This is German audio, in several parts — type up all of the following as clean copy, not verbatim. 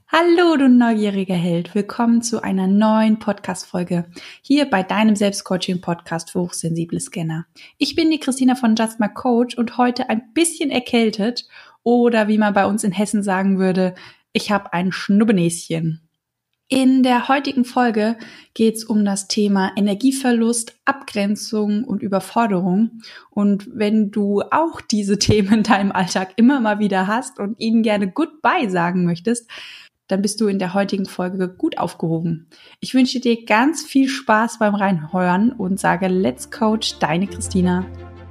Hallo, du neugieriger Held. Willkommen zu einer neuen Podcast-Folge hier bei deinem Selbstcoaching-Podcast für hochsensible Scanner. Ich bin die Christina von Just My Coach und heute ein bisschen erkältet oder wie man bei uns in Hessen sagen würde, ich habe ein Schnubbenäschen. In der heutigen Folge geht es um das Thema Energieverlust, Abgrenzung und Überforderung. Und wenn du auch diese Themen in deinem Alltag immer mal wieder hast und ihnen gerne Goodbye sagen möchtest, dann bist du in der heutigen Folge gut aufgehoben. Ich wünsche dir ganz viel Spaß beim Reinhören und sage Let's Coach, deine Christina.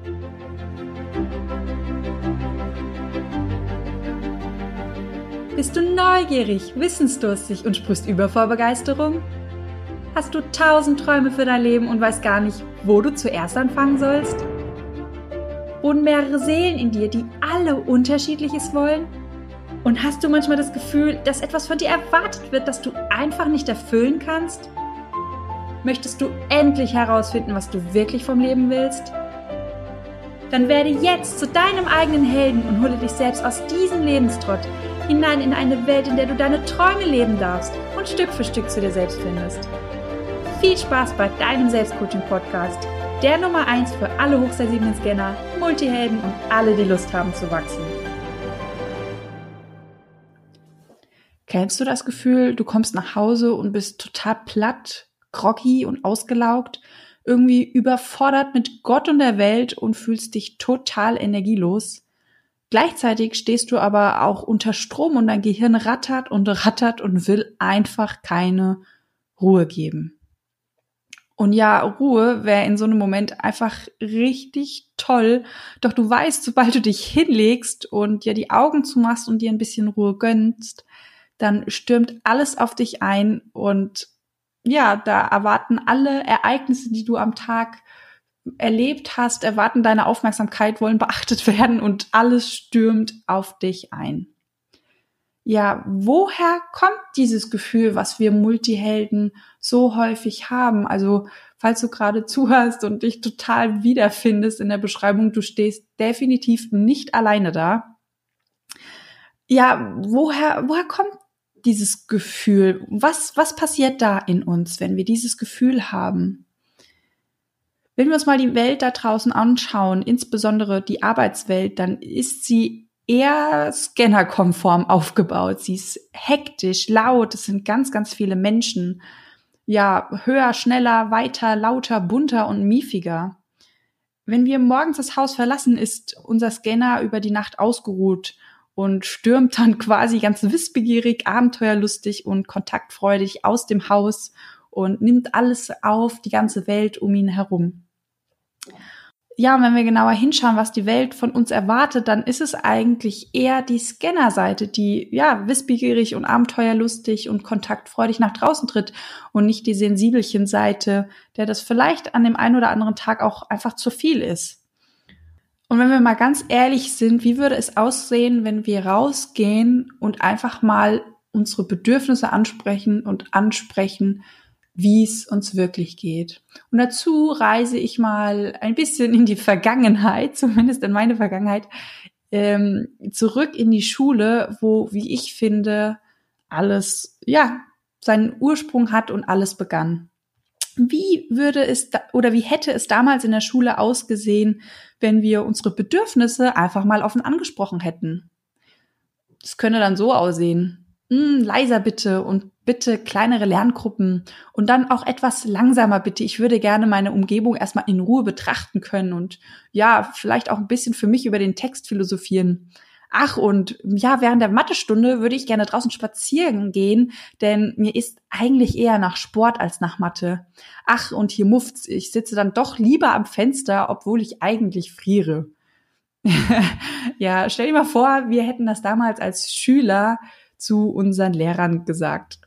Bist du neugierig, wissensdurstig und sprichst über vor Begeisterung? Hast du 1000 Träume für dein Leben und weißt gar nicht, wo du zuerst anfangen sollst? Wohnen mehrere Seelen in dir, die alle Unterschiedliches wollen? Und hast du manchmal das Gefühl, dass etwas von dir erwartet wird, das du einfach nicht erfüllen kannst? Möchtest du endlich herausfinden, was du wirklich vom Leben willst? Dann werde jetzt zu deinem eigenen Helden und hole dich selbst aus diesem Lebenstrott hinein in eine Welt, in der du deine Träume leben darfst und Stück für Stück zu dir selbst findest. Viel Spaß bei deinem Selbstcoaching-Podcast, der Nummer 1 für alle hochsensiblen Scanner, Multihelden und alle, die Lust haben zu wachsen. Kennst du das Gefühl, du kommst nach Hause und bist total platt, groggy und ausgelaugt, irgendwie überfordert mit Gott und der Welt und fühlst dich total energielos? Gleichzeitig stehst du aber auch unter Strom und dein Gehirn rattert und will einfach keine Ruhe geben. Und ja, Ruhe wäre in so einem Moment einfach richtig toll, doch du weißt, sobald du dich hinlegst und dir die Augen zumachst und dir ein bisschen Ruhe gönnst, dann stürmt alles auf dich ein und ja, da erwarten alle Ereignisse, die du am Tag erlebt hast, erwarten deine Aufmerksamkeit, wollen beachtet werden und alles stürmt auf dich ein. Ja, woher kommt dieses Gefühl, was wir Multihelden so häufig haben? Also, falls du gerade zuhörst und dich total wiederfindest in der Beschreibung, du stehst definitiv nicht alleine da. Ja, woher kommt dieses Gefühl? Was passiert da in uns, wenn wir dieses Gefühl haben? Wenn wir uns mal die Welt da draußen anschauen, insbesondere die Arbeitswelt, dann ist sie eher scannerkonform aufgebaut. Sie ist hektisch, laut, es sind ganz, ganz viele Menschen. Ja, höher, schneller, weiter, lauter, bunter und miefiger. Wenn wir morgens das Haus verlassen, ist unser Scanner über die Nacht ausgeruht und stürmt dann quasi ganz wissbegierig, abenteuerlustig und kontaktfreudig aus dem Haus und nimmt alles auf, die ganze Welt um ihn herum. Ja, und wenn wir genauer hinschauen, was die Welt von uns erwartet, dann ist es eigentlich eher die Scanner-Seite, die ja wissbegierig und abenteuerlustig und kontaktfreudig nach draußen tritt und nicht die Sensibelchen-Seite, der das vielleicht an dem einen oder anderen Tag auch einfach zu viel ist. Und wenn wir mal ganz ehrlich sind, wie würde es aussehen, wenn wir rausgehen und einfach mal unsere Bedürfnisse ansprechen, wie es uns wirklich geht. Und dazu reise ich mal ein bisschen in die Vergangenheit, zumindest in meine Vergangenheit, zurück in die Schule, wo, wie ich finde, alles ja seinen Ursprung hat und alles begann. Wie hätte es damals in der Schule ausgesehen, wenn wir unsere Bedürfnisse einfach mal offen angesprochen hätten? Das könnte dann so aussehen. Leiser bitte und bitte kleinere Lerngruppen und dann auch etwas langsamer bitte. Ich würde gerne meine Umgebung erstmal in Ruhe betrachten können und ja, vielleicht auch ein bisschen für mich über den Text philosophieren. Ach, und ja, während der Mathestunde würde ich gerne draußen spazieren gehen, denn mir ist eigentlich eher nach Sport als nach Mathe. Ach, und hier muft's, ich sitze dann doch lieber am Fenster, obwohl ich eigentlich friere. Ja, stell dir mal vor, wir hätten das damals als Schüler zu unseren Lehrern gesagt.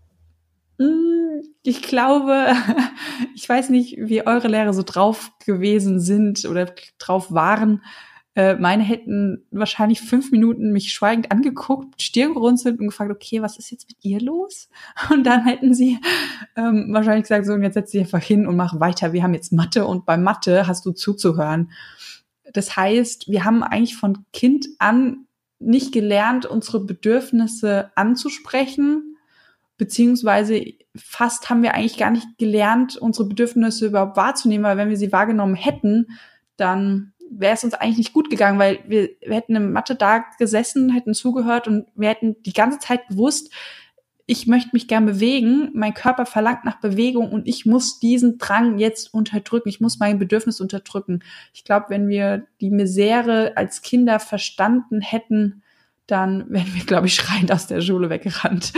Ich glaube, ich weiß nicht, wie eure Lehrer so drauf gewesen sind oder drauf waren. Meine hätten wahrscheinlich 5 Minuten mich schweigend angeguckt, Stirn gerunzelt und gefragt, okay, was ist jetzt mit ihr los? Und dann hätten sie wahrscheinlich gesagt, so, und jetzt setz dich einfach hin und mach weiter. Wir haben jetzt Mathe und bei Mathe hast du zuzuhören. Das heißt, wir haben eigentlich von Kind an nicht gelernt, unsere Bedürfnisse anzusprechen, beziehungsweise fast haben wir eigentlich gar nicht gelernt, unsere Bedürfnisse überhaupt wahrzunehmen, weil wenn wir sie wahrgenommen hätten, dann wäre es uns eigentlich nicht gut gegangen, weil wir hätten in Mathe da gesessen, hätten zugehört und wir hätten die ganze Zeit gewusst, ich möchte mich gern bewegen, mein Körper verlangt nach Bewegung und ich muss diesen Drang jetzt unterdrücken, ich muss mein Bedürfnis unterdrücken. Ich glaube, wenn wir die Misere als Kinder verstanden hätten, dann wären wir, glaube ich, schreiend aus der Schule weggerannt.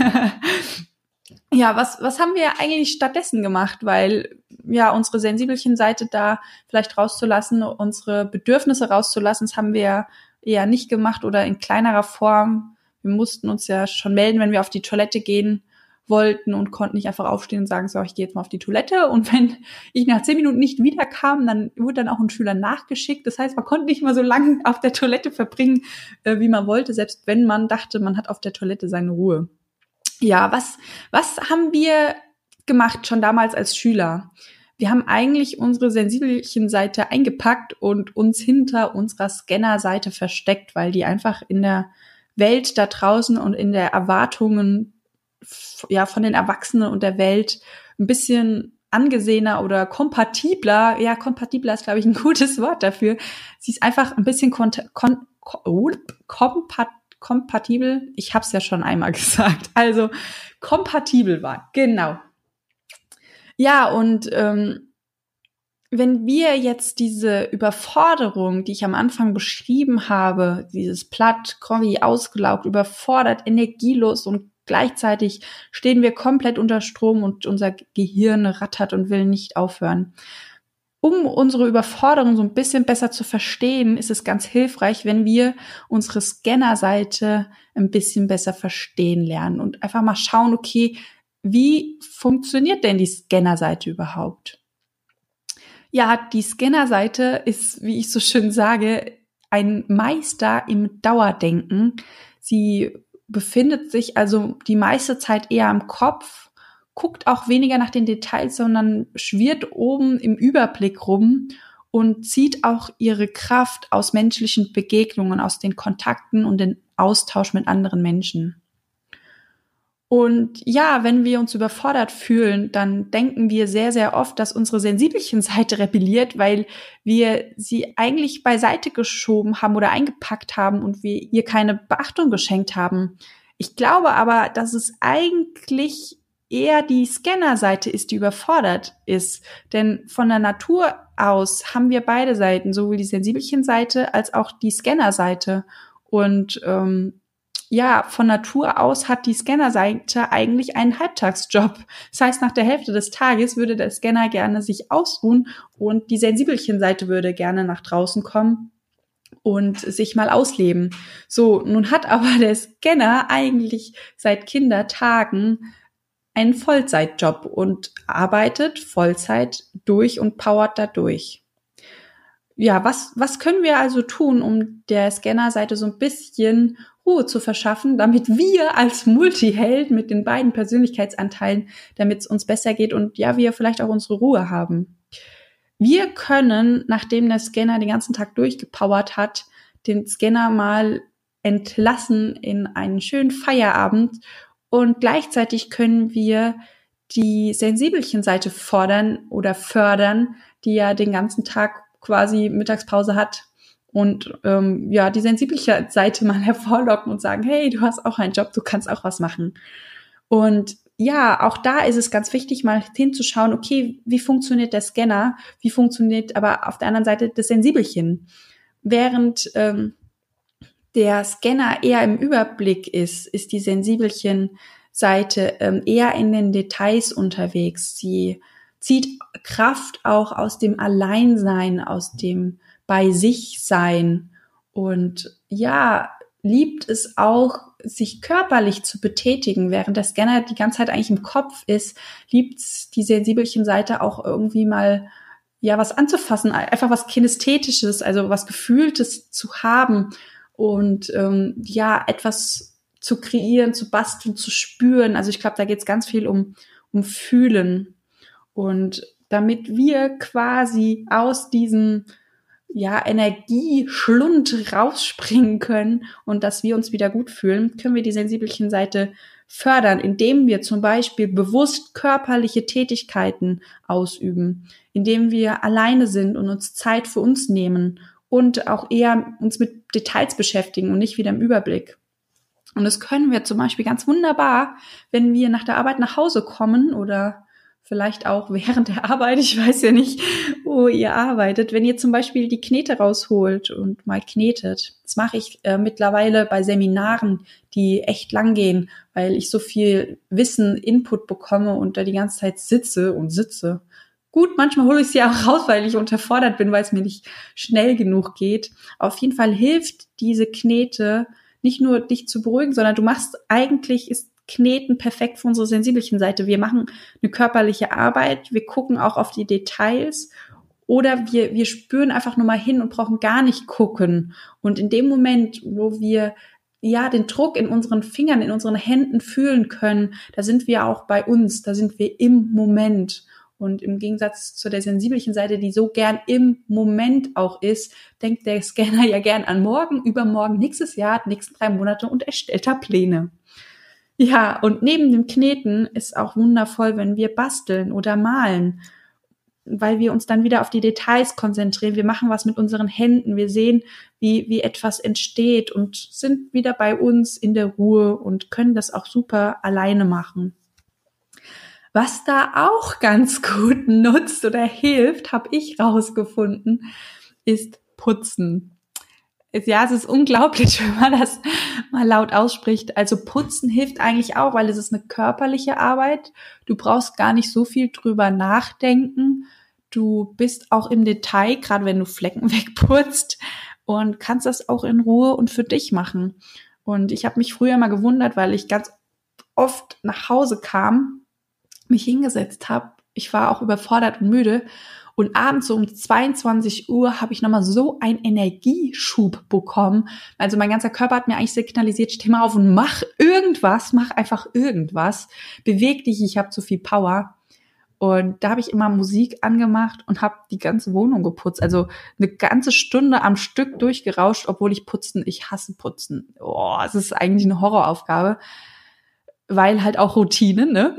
Ja, was haben wir eigentlich stattdessen gemacht? Weil ja, unsere Sensibelchen-Seite da vielleicht rauszulassen, unsere Bedürfnisse rauszulassen, das haben wir eher nicht gemacht oder in kleinerer Form. Wir mussten uns ja schon melden, wenn wir auf die Toilette gehen wollten und konnten nicht einfach aufstehen und sagen, so, ich gehe jetzt mal auf die Toilette. Und wenn ich nach 10 Minuten nicht wiederkam, dann wurde dann auch ein Schüler nachgeschickt. Das heißt, man konnte nicht mal so lange auf der Toilette verbringen, wie man wollte, selbst wenn man dachte, man hat auf der Toilette seine Ruhe. Ja, was haben wir gemacht schon damals als Schüler? Wir haben eigentlich unsere Sensibelchen-Seite eingepackt und uns hinter unserer Scanner-Seite versteckt, weil die einfach in der Welt da draußen und in der Erwartungen ja von den Erwachsenen und der Welt ein bisschen angesehener oder kompatibler, ja, kompatibler ist, glaube ich, ein gutes Wort dafür. Sie ist einfach ein bisschen kompatibel, ich habe es ja schon einmal gesagt, also kompatibel war, genau. Ja, und wenn wir jetzt diese Überforderung, die ich am Anfang beschrieben habe, dieses platt, groggy, ausgelaugt, überfordert, energielos und gleichzeitig stehen wir komplett unter Strom und unser Gehirn rattert und will nicht aufhören. Um unsere Überforderung so ein bisschen besser zu verstehen, ist es ganz hilfreich, wenn wir unsere Scanner-Seite ein bisschen besser verstehen lernen und einfach mal schauen, okay, wie funktioniert denn die Scanner-Seite überhaupt? Ja, die Scanner-Seite ist, wie ich so schön sage, ein Meister im Dauerdenken. Sie befindet sich also die meiste Zeit eher am Kopf, guckt auch weniger nach den Details, sondern schwirrt oben im Überblick rum und zieht auch ihre Kraft aus menschlichen Begegnungen, aus den Kontakten und den Austausch mit anderen Menschen. Und ja, wenn wir uns überfordert fühlen, dann denken wir sehr, sehr oft, dass unsere Sensibelchen-Seite rebelliert, weil wir sie eigentlich beiseite geschoben haben oder eingepackt haben und wir ihr keine Beachtung geschenkt haben. Ich glaube aber, dass es eigentlich eher die Scanner-Seite ist, die überfordert ist. Denn von der Natur aus haben wir beide Seiten, sowohl die Sensibelchen-Seite als auch die Scanner-Seite. Und ja, von Natur aus hat die Scanner-Seite eigentlich einen Halbtagsjob. Das heißt, nach der Hälfte des Tages würde der Scanner gerne sich ausruhen und die Sensibelchen-Seite würde gerne nach draußen kommen und sich mal ausleben. So, nun hat aber der Scanner eigentlich seit Kindertagen einen Vollzeitjob und arbeitet Vollzeit durch und powert dadurch. Ja, was können wir also tun, um der Scanner-Seite so ein bisschen Ruhe zu verschaffen, damit wir als Multiheld mit den beiden Persönlichkeitsanteilen, damit es uns besser geht und ja, wir vielleicht auch unsere Ruhe haben. Wir können, nachdem der Scanner den ganzen Tag durchgepowert hat, den Scanner mal entlassen in einen schönen Feierabend und gleichzeitig können wir die Sensibelchen-Seite fordern oder fördern, die ja den ganzen Tag quasi Mittagspause hat und ja, die sensibliche Seite mal hervorlocken und sagen, hey, du hast auch einen Job, du kannst auch was machen. Und ja, auch da ist es ganz wichtig, mal hinzuschauen, okay, wie funktioniert der Scanner, wie funktioniert aber auf der anderen Seite das Sensibelchen. Während der Scanner eher im Überblick ist die Sensibelchen-Seite eher in den Details unterwegs. Sie zieht Kraft auch aus dem Alleinsein, aus dem bei sich sein und ja, liebt es auch, sich körperlich zu betätigen, während der Scanner die ganze Zeit eigentlich im Kopf ist, liebt es die Sensibelchen-Seite auch irgendwie mal ja was anzufassen, einfach was Kinästhetisches, also was Gefühltes zu haben und ja, etwas zu kreieren, zu basteln, zu spüren. Also ich glaube, da geht es ganz viel um Fühlen. Und damit wir quasi aus diesem Energieschlund rausspringen können und dass wir uns wieder gut fühlen, können wir die sensibelchen Seite fördern, indem wir zum Beispiel bewusst körperliche Tätigkeiten ausüben, indem wir alleine sind und uns Zeit für uns nehmen und auch eher uns mit Details beschäftigen und nicht wieder im Überblick. Und das können wir zum Beispiel ganz wunderbar, wenn wir nach der Arbeit nach Hause kommen oder vielleicht auch während der Arbeit, ich weiß ja nicht, wo ihr arbeitet, wenn ihr zum Beispiel die Knete rausholt und mal knetet. Das mache ich mittlerweile bei Seminaren, die echt lang gehen, weil ich so viel Wissen, Input bekomme und da die ganze Zeit sitze. Gut, manchmal hole ich sie auch raus, weil ich unterfordert bin, weil es mir nicht schnell genug geht. Auf jeden Fall hilft diese Knete nicht nur dich zu beruhigen, sondern ist Kneten perfekt für unsere sensibelchen Seite. Wir machen eine körperliche Arbeit, wir gucken auch auf die Details oder wir spüren einfach nur mal hin und brauchen gar nicht gucken. Und in dem Moment, wo wir den Druck in unseren Fingern, in unseren Händen fühlen können, da sind wir auch bei uns, da sind wir im Moment. Und im Gegensatz zu der sensibelchen Seite, die so gern im Moment auch ist, denkt der Scanner ja gern an morgen, übermorgen, nächstes Jahr, die nächsten 3 Monate und erstellt da Pläne. Ja, und neben dem Kneten ist auch wundervoll, wenn wir basteln oder malen, weil wir uns dann wieder auf die Details konzentrieren. Wir machen was mit unseren Händen, wir sehen, wie etwas entsteht und sind wieder bei uns in der Ruhe und können das auch super alleine machen. Was da auch ganz gut nutzt oder hilft, habe ich rausgefunden, ist Putzen. Ja, es ist unglaublich, wenn man das mal laut ausspricht. Also Putzen hilft eigentlich auch, weil es ist eine körperliche Arbeit. Du brauchst gar nicht so viel drüber nachdenken. Du bist auch im Detail, gerade wenn du Flecken wegputzt und kannst das auch in Ruhe und für dich machen. Und ich habe mich früher mal gewundert, weil ich ganz oft nach Hause kam, mich hingesetzt habe. Ich war auch überfordert und müde. Und abends so um 22 Uhr habe ich nochmal so einen Energieschub bekommen. Also mein ganzer Körper hat mir eigentlich signalisiert, steh mal auf und mach irgendwas, mach einfach irgendwas. Beweg dich, ich habe zu viel Power. Und da habe ich immer Musik angemacht und habe die ganze Wohnung geputzt. Also eine ganze Stunde am Stück durchgerauscht, obwohl ich hasse Putzen. Oh, es ist eigentlich eine Horroraufgabe. Weil halt auch Routine, ne?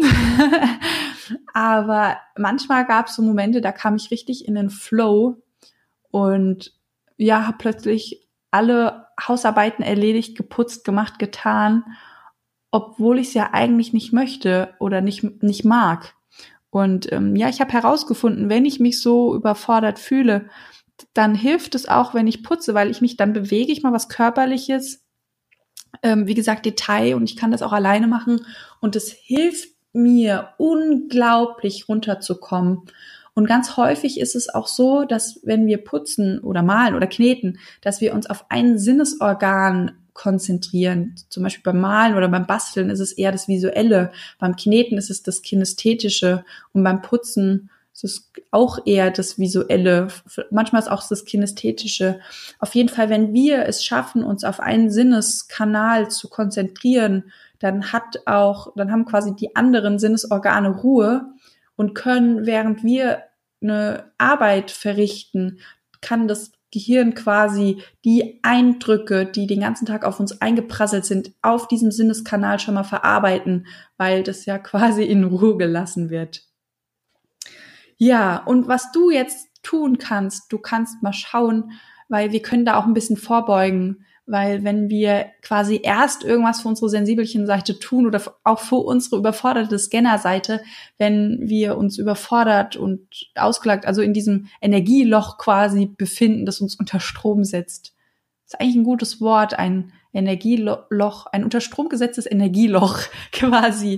Aber manchmal gab es so Momente, da kam ich richtig in den Flow und habe plötzlich alle Hausarbeiten erledigt, geputzt, gemacht, getan, obwohl ich es ja eigentlich nicht möchte oder nicht mag. Und ich habe herausgefunden, wenn ich mich so überfordert fühle, dann hilft es auch, wenn ich putze, weil dann bewege ich mal was Körperliches, wie gesagt, Detail und ich kann das auch alleine machen und es hilft mir unglaublich runterzukommen. Und ganz häufig ist es auch so, dass wenn wir putzen oder malen oder kneten, dass wir uns auf ein Sinnesorgan konzentrieren. Zum Beispiel beim Malen oder beim Basteln ist es eher das Visuelle, beim Kneten ist es das Kinästhetische und beim Putzen ist es auch eher das Visuelle. Manchmal ist auch das Kinästhetische. Auf jeden Fall, wenn wir es schaffen, uns auf einen Sinneskanal zu konzentrieren, dann haben quasi die anderen Sinnesorgane Ruhe und können, während wir eine Arbeit verrichten, kann das Gehirn quasi die Eindrücke, die den ganzen Tag auf uns eingeprasselt sind, auf diesem Sinneskanal schon mal verarbeiten, weil das ja quasi in Ruhe gelassen wird. Ja, und was du jetzt tun kannst, du kannst mal schauen, weil wir können da auch ein bisschen vorbeugen, weil wenn wir quasi erst irgendwas für unsere sensibelchen Seite tun oder auch für unsere überforderte Scanner-Seite, wenn wir uns überfordert und ausgelagert, also in diesem Energieloch quasi befinden, das uns unter Strom setzt. Das ist eigentlich ein gutes Wort, ein Energieloch, ein unter Strom gesetztes Energieloch quasi.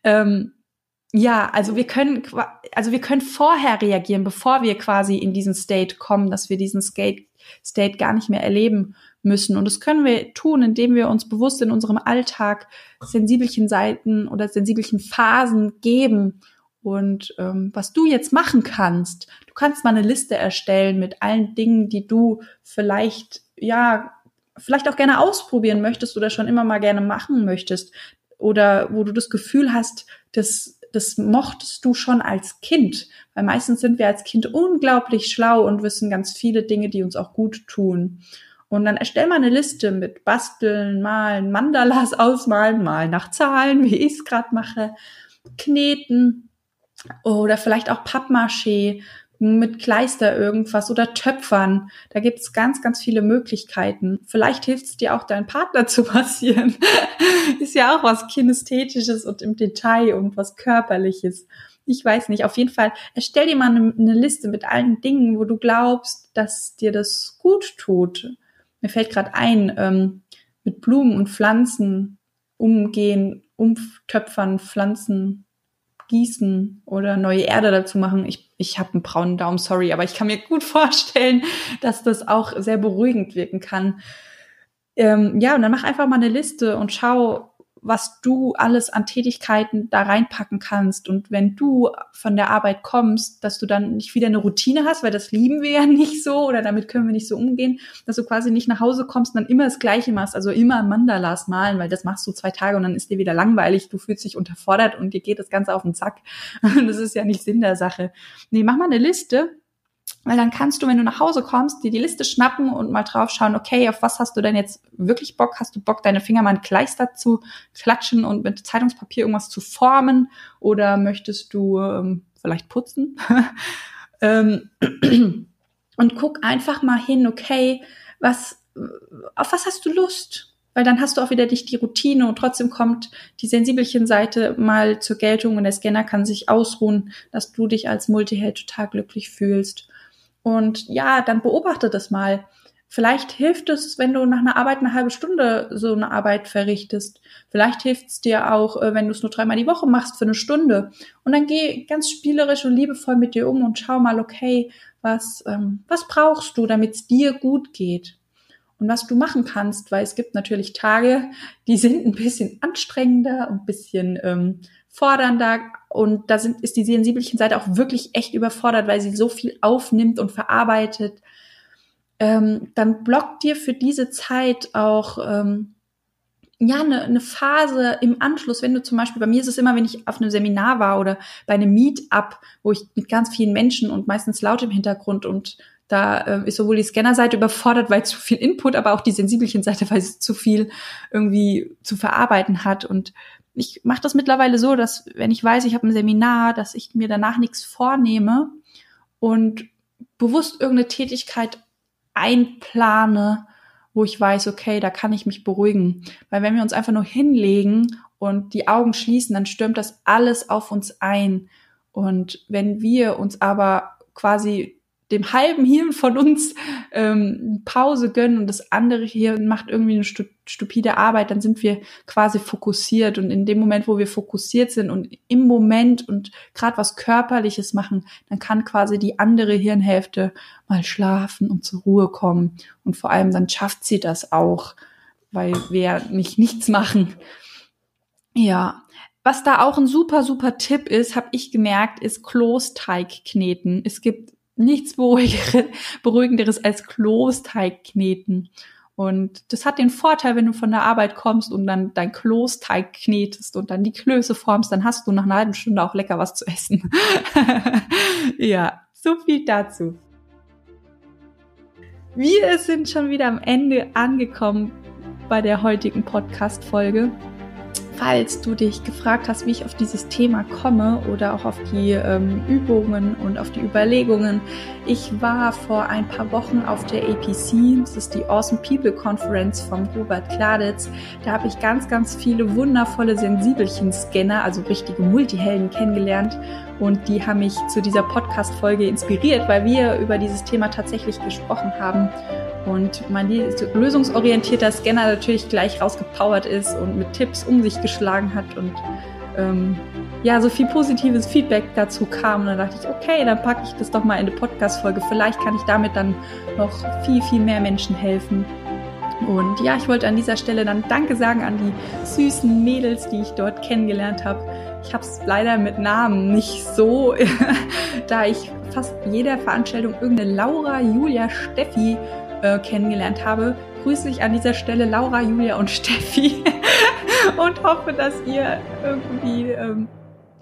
Also wir können vorher reagieren, bevor wir quasi in diesen State kommen, dass wir diesen State gar nicht mehr erleben müssen. Und das können wir tun, indem wir uns bewusst in unserem Alltag sensibelchen Seiten oder sensibelchen Phasen geben. Und was du jetzt machen kannst, du kannst mal eine Liste erstellen mit allen Dingen, die du vielleicht auch gerne ausprobieren möchtest oder schon immer mal gerne machen möchtest. Oder wo du das Gefühl hast, das das mochtest du schon als Kind, weil meistens sind wir als Kind unglaublich schlau und wissen ganz viele Dinge, die uns auch gut tun. Und dann erstell mal eine Liste mit Basteln, Malen, Mandalas ausmalen, Malen nach Zahlen, wie ich es gerade mache, Kneten oder vielleicht auch Pappmaché, mit Kleister irgendwas oder Töpfern. Da gibt's ganz, ganz viele Möglichkeiten. Vielleicht hilft es dir auch, deinen Partner zu massieren. Ist ja auch was Kinästhetisches und im Detail und was Körperliches. Ich weiß nicht. Auf jeden Fall, erstell dir mal eine Liste mit allen Dingen, wo du glaubst, dass dir das gut tut. Mir fällt gerade ein, mit Blumen und Pflanzen umgehen, umtöpfern, Pflanzen gießen oder neue Erde dazu machen. Ich habe einen braunen Daumen, sorry, aber ich kann mir gut vorstellen, dass das auch sehr beruhigend wirken kann. Und dann mach einfach mal eine Liste und schau, was du alles an Tätigkeiten da reinpacken kannst. Und wenn du von der Arbeit kommst, dass du dann nicht wieder eine Routine hast, weil das lieben wir ja nicht so oder damit können wir nicht so umgehen, dass du quasi nicht nach Hause kommst und dann immer das Gleiche machst, also immer Mandalas malen, weil das machst du 2 Tage und dann ist dir wieder langweilig, du fühlst dich unterfordert und dir geht das Ganze auf den Sack. Das ist ja nicht Sinn der Sache. Nee, mach mal eine Liste. Weil dann kannst du, wenn du nach Hause kommst, dir die Liste schnappen und mal drauf schauen, okay, auf was hast du denn jetzt wirklich Bock? Hast du Bock, deine Finger mal in Kleister zu klatschen und mit Zeitungspapier irgendwas zu formen? Oder möchtest du vielleicht putzen? Und guck einfach mal hin, okay, auf was hast du Lust? Weil dann hast du auch wieder nicht die Routine und trotzdem kommt die Sensibelchen-Seite mal zur Geltung und der Scanner kann sich ausruhen, dass du dich als Multiheld total glücklich fühlst. Und ja, dann beobachte das mal. Vielleicht hilft es, wenn du nach einer Arbeit eine halbe Stunde so eine Arbeit verrichtest. Vielleicht hilft es dir auch, wenn du es nur 3-mal die Woche machst für 1 Stunde. Und dann geh ganz spielerisch und liebevoll mit dir um und schau mal, okay, was brauchst du, damit es dir gut geht? Und was du machen kannst, weil es gibt natürlich Tage, die sind ein bisschen anstrengender und ein bisschen fordernder und da ist die sensibelchen Seite auch wirklich echt überfordert, weil sie so viel aufnimmt und verarbeitet. Dann block dir für diese Zeit auch eine Phase im Anschluss, wenn du zum Beispiel, bei mir ist es immer, wenn ich auf einem Seminar war oder bei einem Meetup, wo ich mit ganz vielen Menschen und meistens laut im Hintergrund und da ist sowohl die Scanner-Seite überfordert, weil zu viel Input, aber auch die sensibelchen Seite, weil sie zu viel irgendwie zu verarbeiten hat. Und ich mache das mittlerweile so, dass wenn ich weiß, ich habe ein Seminar, dass ich mir danach nichts vornehme und bewusst irgendeine Tätigkeit einplane, wo ich weiß, okay, da kann ich mich beruhigen. Weil wenn wir uns einfach nur hinlegen und die Augen schließen, dann stürmt das alles auf uns ein. Und wenn wir uns aber quasi dem halben Hirn von uns Pause gönnen und das andere Hirn macht irgendwie eine stupide Arbeit, dann sind wir quasi fokussiert. Und in dem Moment, wo wir fokussiert sind und im Moment und gerade was Körperliches machen, dann kann quasi die andere Hirnhälfte mal schlafen und zur Ruhe kommen. Und vor allem dann schafft sie das auch, weil wir nicht nichts machen. Ja, was da auch ein super, super Tipp ist, habe ich gemerkt, ist Kloßteig kneten. Es gibt nichts Beruhigenderes als Kloßteig kneten. Und das hat den Vorteil, wenn du von der Arbeit kommst und dann dein Kloßteig knetest und dann die Klöße formst, dann hast du nach einer halben Stunde auch lecker was zu essen. Ja, so viel dazu. Wir sind schon wieder am Ende angekommen bei der heutigen Podcast-Folge. Falls du dich gefragt hast, wie ich auf dieses Thema komme oder auch auf die Übungen und auf die Überlegungen. Ich war vor ein paar Wochen auf der APC, das ist die Awesome People Conference von Robert Kladitz. Da habe ich ganz, ganz viele wundervolle Sensibelchen-Scanner, also richtige Multihelden kennengelernt. Und die haben mich zu dieser Podcast-Folge inspiriert, weil wir über dieses Thema tatsächlich gesprochen haben. Und mein lösungsorientierter Scanner natürlich gleich rausgepowert ist und mit Tipps um sich geschlagen hat und so viel positives Feedback dazu kam. Und dann dachte ich, okay, dann packe ich das doch mal in eine Podcast-Folge. Vielleicht kann ich damit dann noch viel, viel mehr Menschen helfen. Und ja, ich wollte an dieser Stelle dann Danke sagen an die süßen Mädels, die ich dort kennengelernt habe. Ich habe es leider mit Namen nicht so, da ich fast jeder Veranstaltung irgendeine Laura, Julia, Steffi kennengelernt habe, grüße ich an dieser Stelle Laura, Julia und Steffi und hoffe, dass ihr irgendwie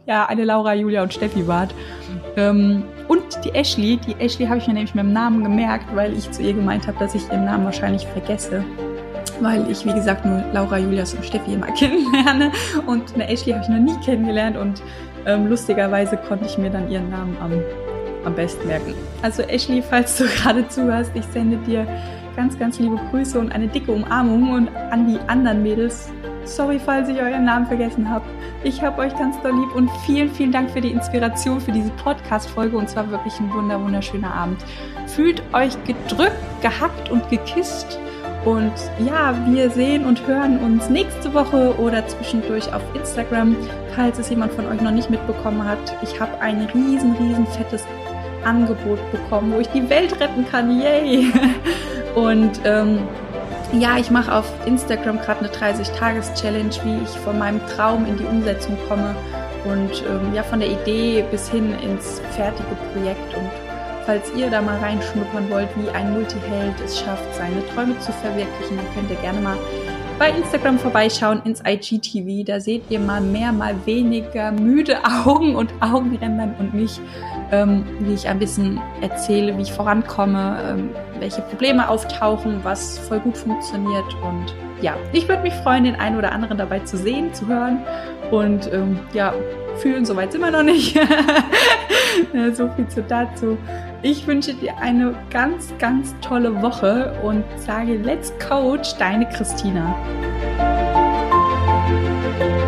ja eine Laura, Julia und Steffi wart. Und die Ashley habe ich mir nämlich mit dem Namen gemerkt, weil ich zu ihr gemeint habe, dass ich ihren Namen wahrscheinlich vergesse. Weil ich, wie gesagt, nur Laura, Julias und Steffi immer kennenlerne. Und eine Ashley habe ich noch nie kennengelernt. Und lustigerweise konnte ich mir dann ihren Namen am besten merken. Also Ashley, falls du gerade zuhörst, ich sende dir ganz, ganz liebe Grüße und eine dicke Umarmung. Und an die anderen Mädels, sorry, falls ich euren Namen vergessen habe. Ich habe euch ganz doll lieb und vielen, vielen Dank für die Inspiration für diese Podcast-Folge und zwar wirklich ein wunderschöner Abend. Fühlt euch gedrückt, gehackt und gekisst und ja, wir sehen und hören uns nächste Woche oder zwischendurch auf Instagram, falls es jemand von euch noch nicht mitbekommen hat. Ich habe ein riesen fettes Angebot bekommen, wo ich die Welt retten kann, yay! Und ja, ich mache auf Instagram gerade eine 30-Tages-Challenge, wie ich von meinem Traum in die Umsetzung komme und ja, von der Idee bis hin ins fertige Projekt. Und falls ihr da mal reinschnuppern wollt, wie ein Multiheld es schafft, seine Träume zu verwirklichen, dann könnt ihr gerne mal bei Instagram vorbeischauen ins IGTV. Da seht ihr mal mehr, mal weniger müde Augen und Augenrändern und mich, wie ich ein bisschen erzähle, wie ich vorankomme, welche Probleme auftauchen, was voll gut funktioniert. Und ja, ich würde mich freuen, den einen oder anderen dabei zu sehen, zu hören und ja, fühlen, soweit sind wir noch nicht. Ja, so viel dazu. Ich wünsche dir eine ganz, ganz tolle Woche und sage Let's Coach, deine Christina.